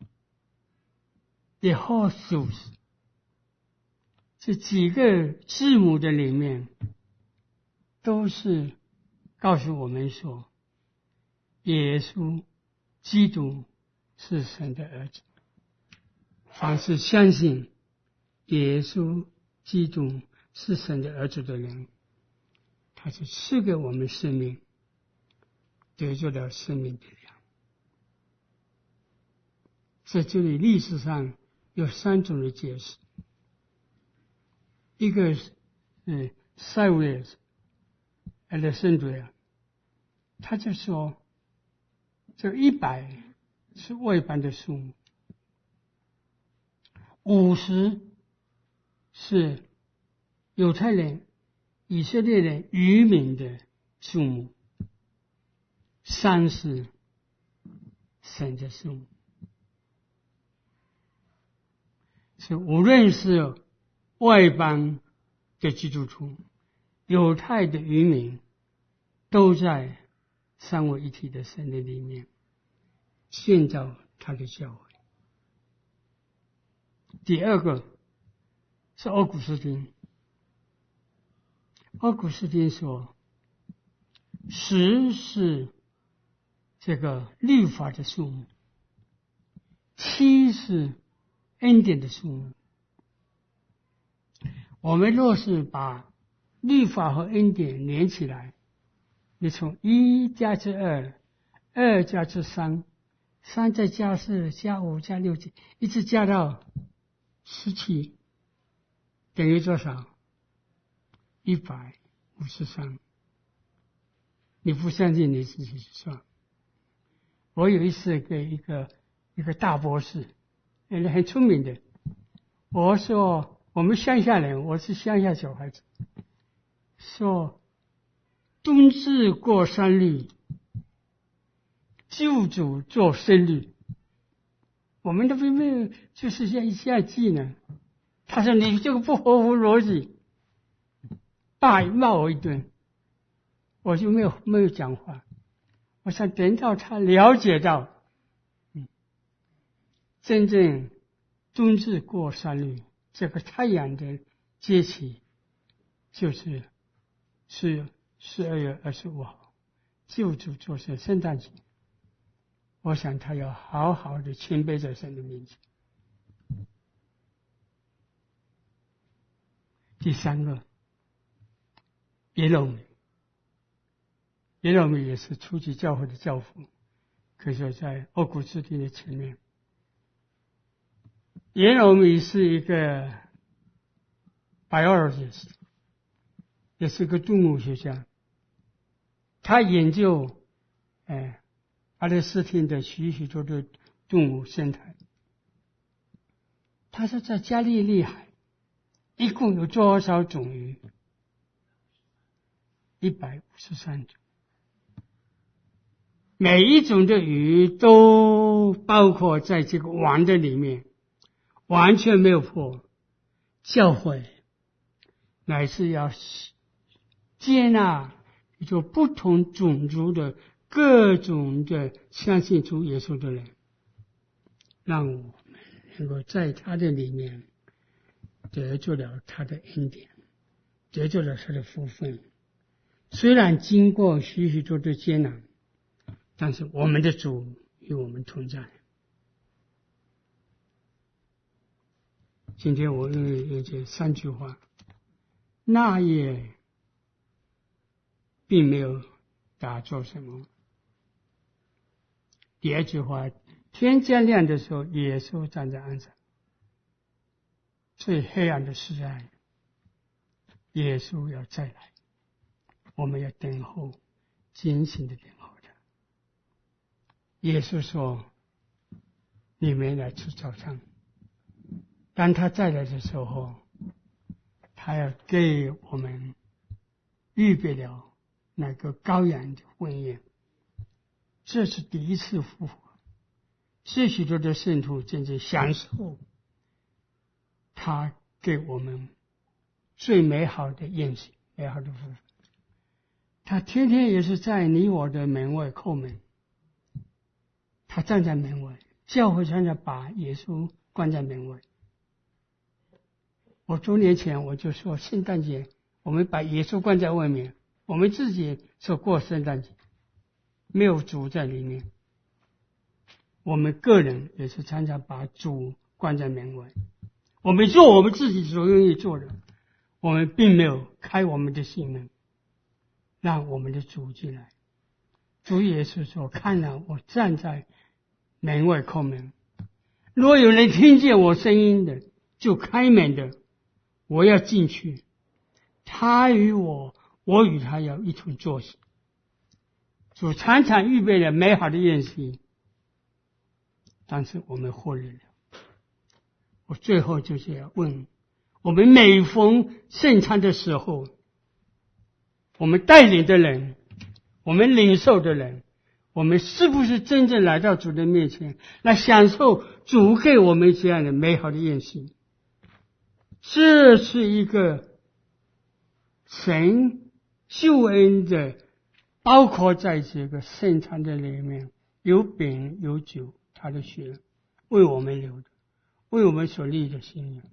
Yehoshua 这几个字母的里面都是告诉我们说，耶稣基督是神的儿子。凡是相信耶稣基督是神的儿子的人，他是赐给我们生命，得着了生命的粮。在这里历史上有3种的解释，一个是塞维尔Alexandria，他就说这100是外邦的数目，50是犹太人、以色列人渔民的数目，3是神的数目。是无论是外邦的基督徒、犹太的渔民，都在三位一体的神的里面建造他的教会。第二个是奥古斯丁，奥古斯丁说，10是这个律法的数目，7是恩典的数目。我们若是把律法和恩典连起来，你从1加之2， 2加之3， 3再加4加5加6，一直加到17，等于多少？153。你不相信你自己算。我有一次给一个大博士，很聪明的，我说我们乡下人，我是乡下小孩子，说冬至过3律，救主做生律，我们都没有就是现在记呢。他说你这个不合乎逻辑，骂我一顿，我就没有讲话。我想等到他了解到，真正冬至过3律这个太阳的节气，就是12月25号，救主做成圣诞节。我想他要好好的谦卑在神的面前。第3个，耶罗米，耶罗米也是初级教会的教父，可以说在奥古斯丁的前面。耶罗米是一个 biologist， 也是个动物学家，他研究阿勒斯汀的许多的动物生态。他说在加利利海一共有多少种鱼？153种，每一种的鱼都包括在这个网的里面，完全没有破。教会乃是要接纳就不同种族的各种的相信主耶稣的人，让我们能够在他的里面得着了他的恩典，得着了他的福分。虽然经过许多的艰难，但是我们的主与我们同在。今天我用这3句话，那夜并没有打做什么。第2句话，天将亮的时候，耶稣站在岸上，最黑暗的时代，耶稣要再来，我们要等候，艰辛的等候他。耶稣说：“你们来吃早餐。”当他再来的时候，他要给我们预备了那个羔羊的婚宴。这是第一次复活，许多的圣徒真正享受他给我们最美好的宴席，美好的福分。他天天也是在你我的门外叩门，他站在门外，教会常常把耶稣关在门外。我多年前我就说，圣诞节我们把耶稣关在外面，我们自己说过圣诞节，没有主在里面。我们个人也是常常把主关在门外，我们做我们自己所愿意做的，我们并没有开我们的心门，让我们的主进来。主耶稣说，看了我站在门外叩门，若有人听见我声音的，就开门的，我要进去，他与我，我与他要一同坐席。主常常预备了美好的宴席，但是我们忽略了。我最后就是要问，我们每逢圣餐的时候，我们带领的人，我们领受的人，我们是不是真正来到主的面前，来享受主给我们这样的美好的宴席？这是一个神救恩的包括在这个圣餐的里面，有饼有酒，他的血为我们流的，为我们所立的心愿。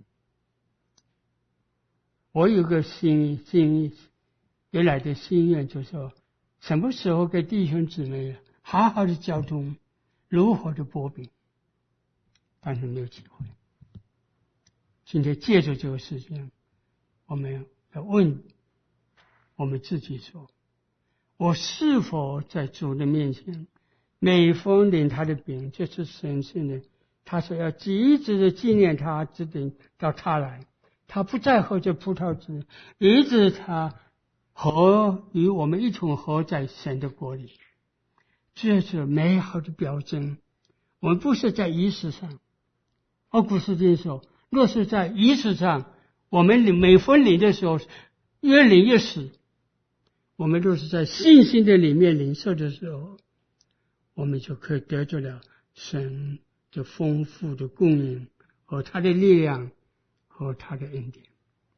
我有个原来的心愿，就是说什么时候跟弟兄姊妹好好的交通，如何的擘饼，但是没有机会。今天借着这个事情，我们要问我们自己说，我是否在主的面前，每逢领他的饼，就是神圣的，他说要一直的纪念他，直等到他来。他不再喝这葡萄汁，一直他与我们一同活在神的国里。这是美好的表征。我们不是在仪式上，奥古斯丁说，若是在仪式上，我们每逢领的时候越领越死。我们若是在信心的里面领受的时候，我们就可以得着了神的丰富的供应和他的力量和他的恩典。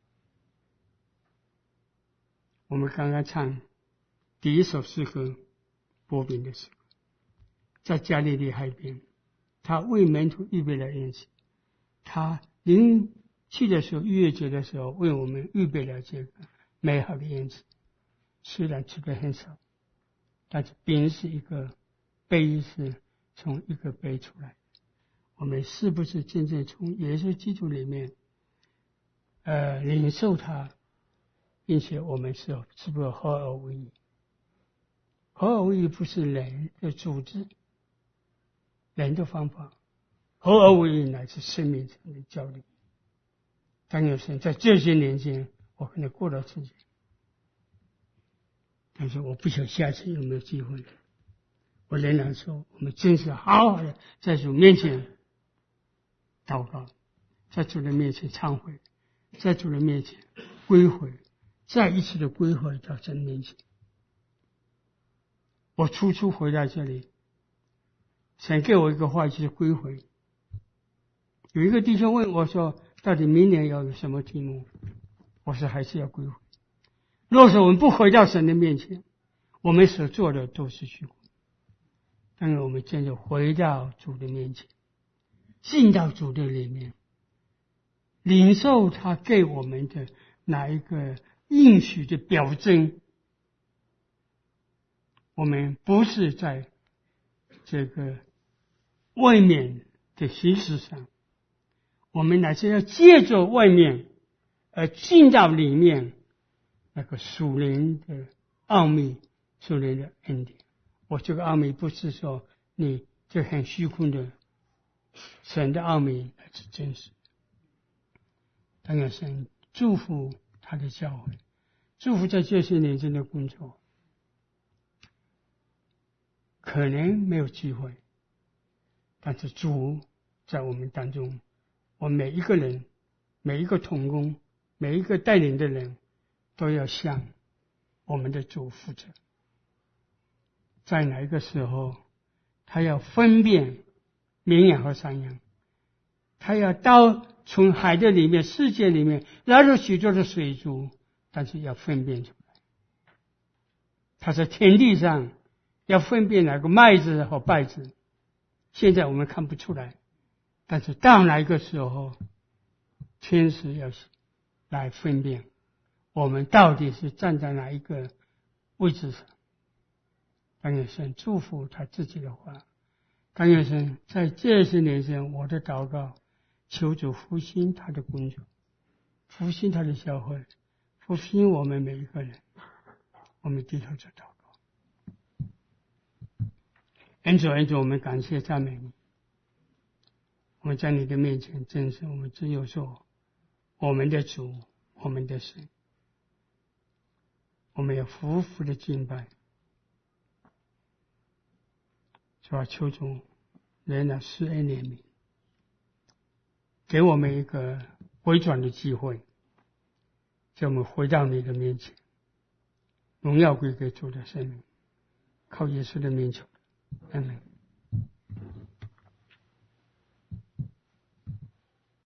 我们刚刚唱第一首诗歌，擘饼的诗歌，在加利利海边，他为门徒预备了宴席。他临去的时候，逾越节的时候，为我们预备了这个美好的宴席。虽然吃的很少，但是饼是一个，杯是从一个杯出来。我们是不是真正从耶稣基督里面领受它，并且我们是不是合而为一？合而为一不是人的组织，人的方法，合而为一乃是生命上的交流。当有神在这些年间，我可能过了自己，但是我不晓得下次有没有机会。我仍然说，我们真是好好的在主面前祷告，在主的面前忏悔，在主的面前归回，再一次的归回到神面前。我初回到这里，神给我一个话，就是归回。有一个弟兄问我说，到底明年要有什么题目？我说还是要归回。若是我们不回到神的面前，我们所做的都是虚空。但是我们真的回到主的面前，进到主的里面，领受他给我们的哪一个应许的表征。我们不是在这个外面的形式上，我们乃是要借着外面而进到里面那个属灵的奥秘，属灵的恩典。我这个奥秘不是说你这很虚空的，神的奥秘乃是真实。当然神祝福他的教会，祝福在这些年间的工作。可能没有机会，但是主在我们当中，我们每一个人，每一个同工，每一个带领的人，都要向我们的主负责。在哪一个时候，他要分辨绵羊和山羊，他要从海的里面、世界里面来了许多的水珠，但是要分辨出来。它在田地上要分辨哪个麦子和稗子，现在我们看不出来，但是到哪一个时候，天使要来分辨我们到底是站在哪一个位置上。但愿神祝福他自己的话，但愿神在这些年前，我的祷告，求主复兴他的工作，复兴他的教会，复兴我们每一个人。我们低头做祷告。恩主，我们感谢赞美你。我们在你的面前真是我们只有说，我们的主，我们的神，我们要夫妇的敬拜。主啊，求主仍然施恩怜悯，给我们一个回转的机会，叫我们回到你的面前。荣耀归给主的圣名，靠耶稣的名求，阿门。